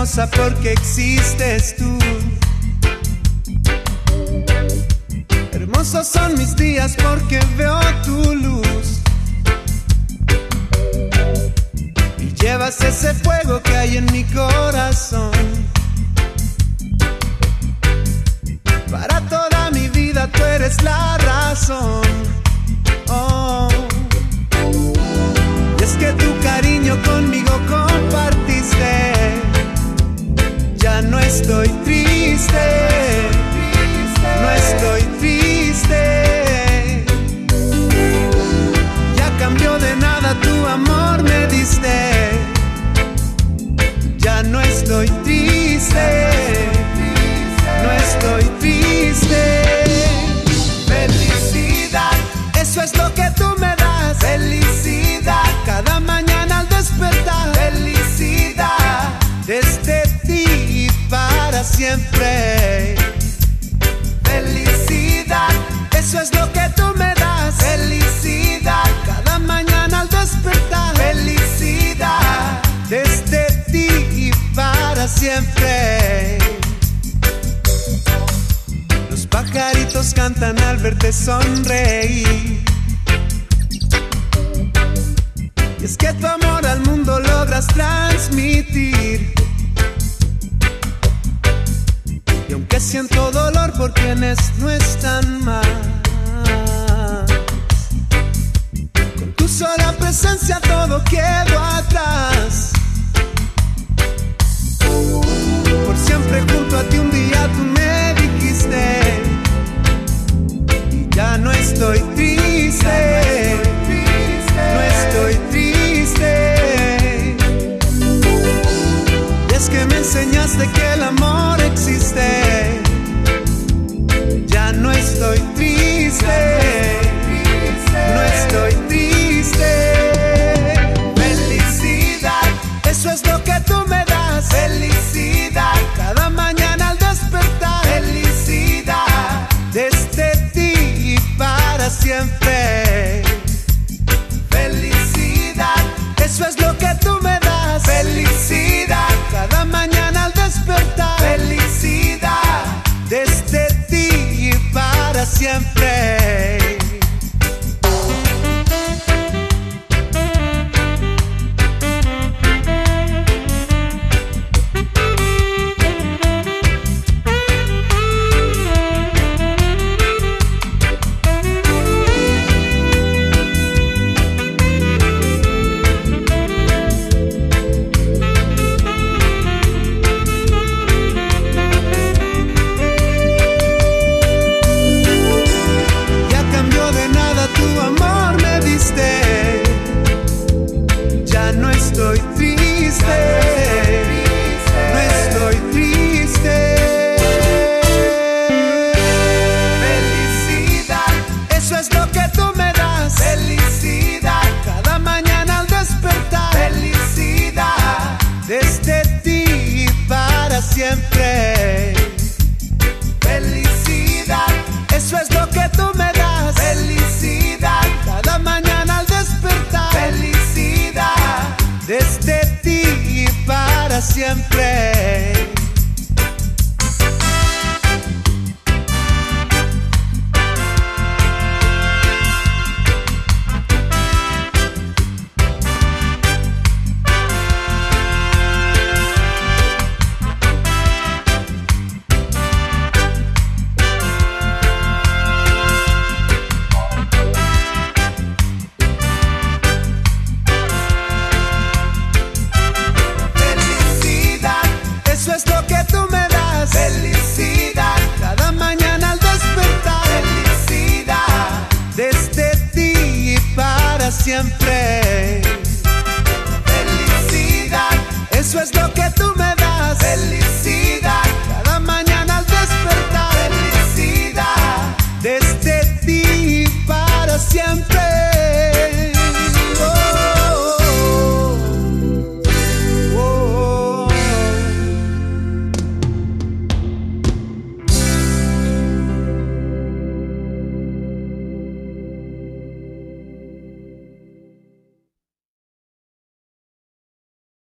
hermosa porque existes tú. Hermosos son mis días porque veo tu luz. Y llevas ese fuego que hay en mi corazón. Para toda mi vida tú eres la razón. Oh. Y es que tu cariño conmigo compartiste. Ya no estoy triste. No estoy triste. Ya cambió de nada, tu amor me diste. Ya no estoy triste. No estoy triste. Felicidad, eso es lo que tú me das. Felicidad, cada mañana al despertar. Felicidad, desde ti y para siempre. Felicidad, eso es lo que tú me das. Felicidad, cada mañana al despertar. Felicidad, desde ti y para siempre. Los pajaritos cantan al verte sonreír. Y es que tu amor al mundo logras transmitir. Y aunque siento dolor por quienes no están más, con tu sola presencia todo quedó atrás. Por siempre junto a ti un día tú me dijiste. Y ya no estoy triste. No estoy triste. Y es que me enseñaste que el amor existe. Ya no estoy triste. No estoy triste. Felicidad, eso es lo que tú me das. Felicidad, cada mañana al despertar. Felicidad, desde ti y para siempre. Felicidad, eso es lo que tú me das. Felicidad, cada mañana al despertar. Felicidad, desde ti y para siempre. Siempre. Felicidad, eso es lo que tú me das. Felicidad, cada mañana al despertar. Felicidad, desde ti y para siempre. Felicidad, cada mañana al despertar. Felicidad, desde ti y para siempre.